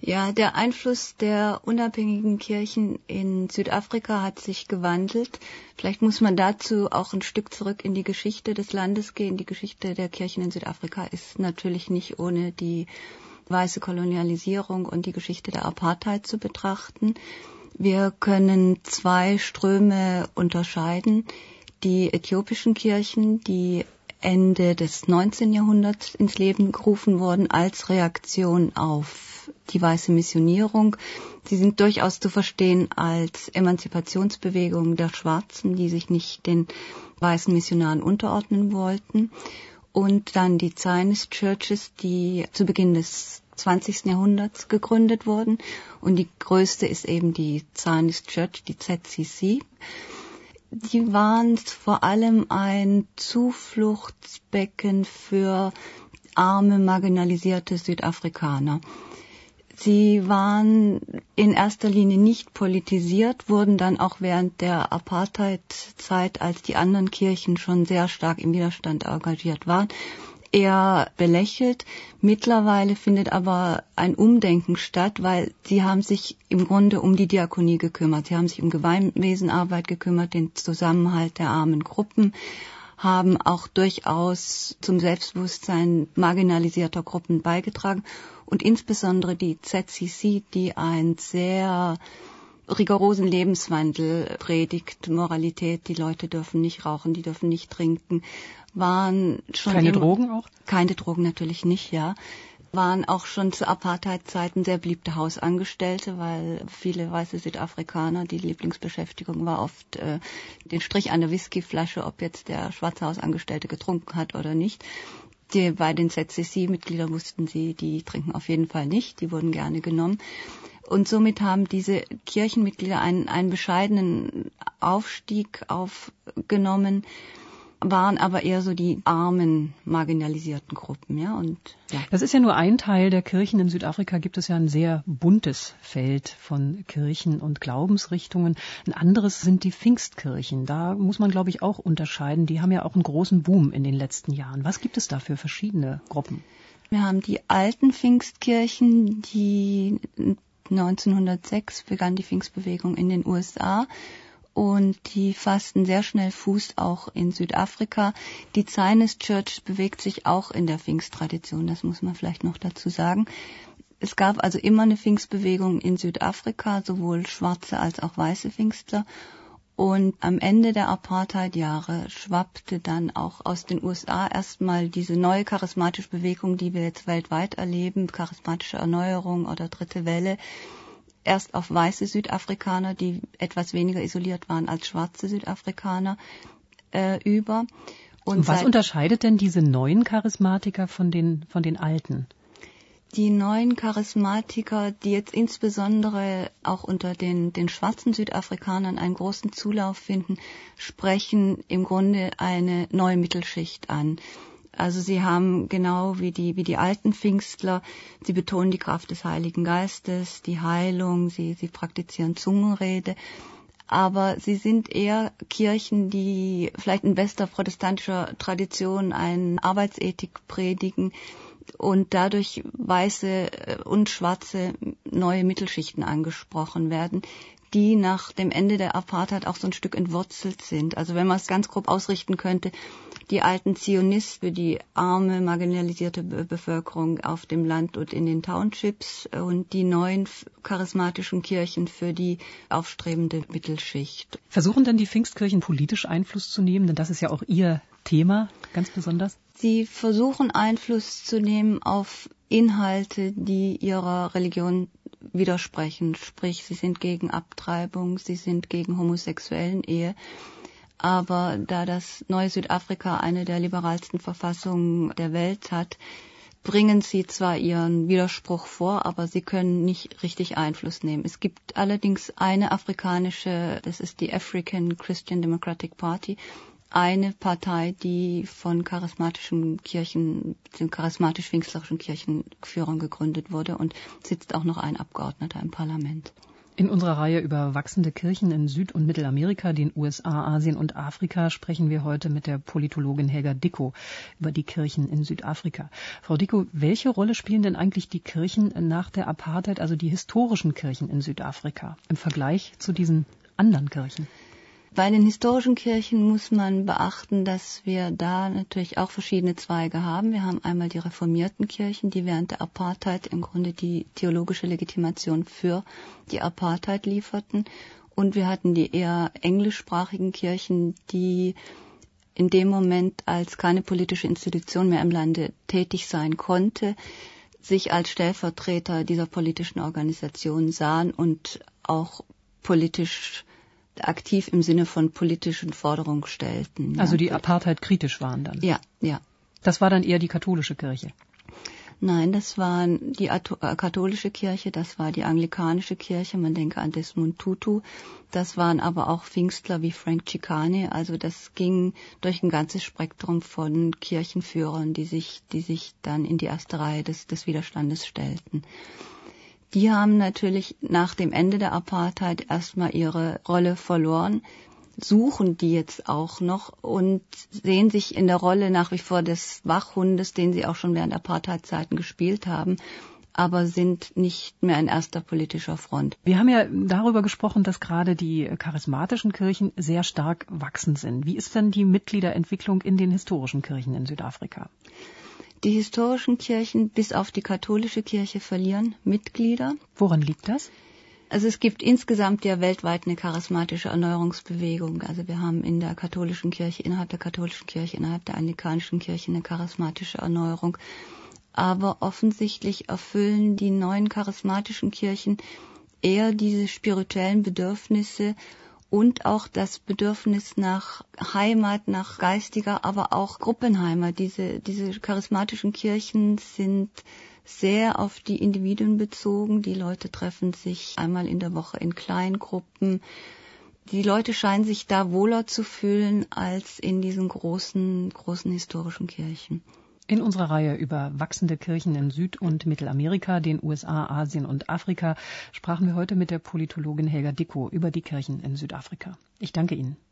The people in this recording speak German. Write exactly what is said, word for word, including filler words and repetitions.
Ja, der Einfluss der unabhängigen Kirchen in Südafrika hat sich gewandelt. Vielleicht muss man dazu auch ein Stück zurück in die Geschichte des Landes gehen. Die Geschichte der Kirchen in Südafrika ist natürlich nicht ohne die weiße Kolonialisierung und die Geschichte der Apartheid zu betrachten. Wir können zwei Ströme unterscheiden. Die äthiopischen Kirchen, die Ende des neunzehnten Jahrhunderts ins Leben gerufen wurden als Reaktion auf die weiße Missionierung. Sie sind durchaus zu verstehen als Emanzipationsbewegung der Schwarzen, die sich nicht den weißen Missionaren unterordnen wollten. Und dann die Zionist Churches, die zu Beginn des zwanzigsten Jahrhunderts gegründet wurden. Und die größte ist eben die Zionist Church, die Z C C. Die waren vor allem ein Zufluchtsbecken für arme, marginalisierte Südafrikaner. Sie waren in erster Linie nicht politisiert, wurden dann auch während der Apartheid-Zeit, als die anderen Kirchen schon sehr stark im Widerstand engagiert waren, eher belächelt. Mittlerweile findet aber ein Umdenken statt, weil sie haben sich im Grunde um die Diakonie gekümmert. Sie haben sich um Gemeinwesenarbeit gekümmert, den Zusammenhalt der armen Gruppen, haben auch durchaus zum Selbstbewusstsein marginalisierter Gruppen beigetragen. Und insbesondere die Z C C, die einen sehr rigorosen Lebenswandel predigt, Moralität, die Leute dürfen nicht rauchen, die dürfen nicht trinken, waren schon... Keine im, Drogen auch? Keine Drogen natürlich nicht, ja. Waren auch schon zu Apartheid-Zeiten sehr beliebte Hausangestellte, weil viele weiße Südafrikaner, die Lieblingsbeschäftigung war oft äh, den Strich an der Whiskyflasche, ob jetzt der schwarze Hausangestellte getrunken hat oder nicht. Die, bei den Z C C-Mitgliedern wussten sie, die trinken auf jeden Fall nicht, die wurden gerne genommen. Und somit haben diese Kirchenmitglieder einen, einen bescheidenen Aufstieg aufgenommen, waren aber eher so die armen, marginalisierten Gruppen, ja. Und ja. Das ist ja nur ein Teil der Kirchen. In Südafrika gibt es ja ein sehr buntes Feld von Kirchen und Glaubensrichtungen. Ein anderes sind die Pfingstkirchen. Da muss man, glaube ich, auch unterscheiden. Die haben ja auch einen großen Boom in den letzten Jahren. Was gibt es da für verschiedene Gruppen? Wir haben die alten Pfingstkirchen, die neunzehnhundertsechs begann die Pfingstbewegung in den U S A. Und die fassten sehr schnell Fuß auch in Südafrika. Die Zionist Church bewegt sich auch in der Pfingsttradition, das muss man vielleicht noch dazu sagen. Es gab also immer eine Pfingstbewegung in Südafrika, sowohl schwarze als auch weiße Pfingstler. Und am Ende der Apartheid-Jahre schwappte dann auch aus den U S A erstmal diese neue charismatische Bewegung, die wir jetzt weltweit erleben, charismatische Erneuerung oder dritte Welle, erst auf weiße Südafrikaner, die etwas weniger isoliert waren als schwarze Südafrikaner, äh, über. Und, Und was seit, unterscheidet denn diese neuen Charismatiker von den, von den alten? Die neuen Charismatiker, die jetzt insbesondere auch unter den, den schwarzen Südafrikanern einen großen Zulauf finden, sprechen im Grunde eine neue Mittelschicht an. Also sie haben genau wie die, wie die alten Pfingstler, sie betonen die Kraft des Heiligen Geistes, die Heilung, sie, sie praktizieren Zungenrede. Aber sie sind eher Kirchen, die vielleicht in bester protestantischer Tradition eine Arbeitsethik predigen und dadurch weiße und schwarze neue Mittelschichten angesprochen werden, die nach dem Ende der Apartheid auch so ein Stück entwurzelt sind. Also wenn man es ganz grob ausrichten könnte, die alten Zionisten für die arme, marginalisierte Bevölkerung auf dem Land und in den Townships und die neuen charismatischen Kirchen für die aufstrebende Mittelschicht. Versuchen denn die Pfingstkirchen politisch Einfluss zu nehmen? Denn das ist ja auch ihr Thema ganz besonders. Sie versuchen Einfluss zu nehmen auf Inhalte, die ihrer Religion widersprechen. Sprich, sie sind gegen Abtreibung, sie sind gegen homosexuellen Ehe. Aber da das neue Südafrika eine der liberalsten Verfassungen der Welt hat, bringen sie zwar ihren Widerspruch vor, aber sie können nicht richtig Einfluss nehmen. Es gibt allerdings eine afrikanische, das ist die African Christian Democratic Party, eine Partei, die von charismatischen Kirchen, den charismatisch-pfingstlerischen Kirchenführern gegründet wurde und sitzt auch noch ein Abgeordneter im Parlament. In unserer Reihe über wachsende Kirchen in Süd- und Mittelamerika, den U S A, Asien und Afrika sprechen wir heute mit der Politologin Helga Dickow über die Kirchen in Südafrika. Frau Dickow, welche Rolle spielen denn eigentlich die Kirchen nach der Apartheid, also die historischen Kirchen in Südafrika, im Vergleich zu diesen anderen Kirchen? Bei den historischen Kirchen muss man beachten, dass wir da natürlich auch verschiedene Zweige haben. Wir haben einmal die reformierten Kirchen, die während der Apartheid im Grunde die theologische Legitimation für die Apartheid lieferten. Und wir hatten die eher englischsprachigen Kirchen, die in dem Moment, als keine politische Institution mehr im Lande tätig sein konnte, sich als Stellvertreter dieser politischen Organisation sahen und auch politisch aktiv im Sinne von politischen Forderungen stellten. Also die Apartheid kritisch waren dann? Ja, ja. Das war dann eher die katholische Kirche? Nein, das war die katholische Kirche, das war die anglikanische Kirche, man denke an Desmond Tutu. Das waren aber auch Pfingstler wie Frank Chikane, also das ging durch ein ganzes Spektrum von Kirchenführern, die sich, die sich dann in die erste Reihe des, des Widerstandes stellten. Die haben natürlich nach dem Ende der Apartheid erstmal ihre Rolle verloren, suchen die jetzt auch noch und sehen sich in der Rolle nach wie vor des Wachhundes, den sie auch schon während Apartheid-Zeiten gespielt haben, aber sind nicht mehr in erster politischer Front. Wir haben ja darüber gesprochen, dass gerade die charismatischen Kirchen sehr stark wachsend sind. Wie ist denn die Mitgliederentwicklung in den historischen Kirchen in Südafrika? Die historischen Kirchen, bis auf die katholische Kirche, verlieren Mitglieder. Woran liegt das? Also es gibt insgesamt ja weltweit eine charismatische Erneuerungsbewegung. Also wir haben in der katholischen Kirche, innerhalb der katholischen Kirche, innerhalb der anglikanischen Kirche eine charismatische Erneuerung. Aber offensichtlich erfüllen die neuen charismatischen Kirchen eher diese spirituellen Bedürfnisse und auch das Bedürfnis nach Heimat, nach geistiger, aber auch Gruppenheimat. Diese, diese charismatischen Kirchen sind sehr auf die Individuen bezogen. Die Leute treffen sich einmal in der Woche in Kleingruppen. Die Leute scheinen sich da wohler zu fühlen als in diesen großen, großen historischen Kirchen. In unserer Reihe über wachsende Kirchen in Süd- und Mittelamerika, den U S A, Asien und Afrika, sprachen wir heute mit der Politologin Helga Dickow über die Kirchen in Südafrika. Ich danke Ihnen.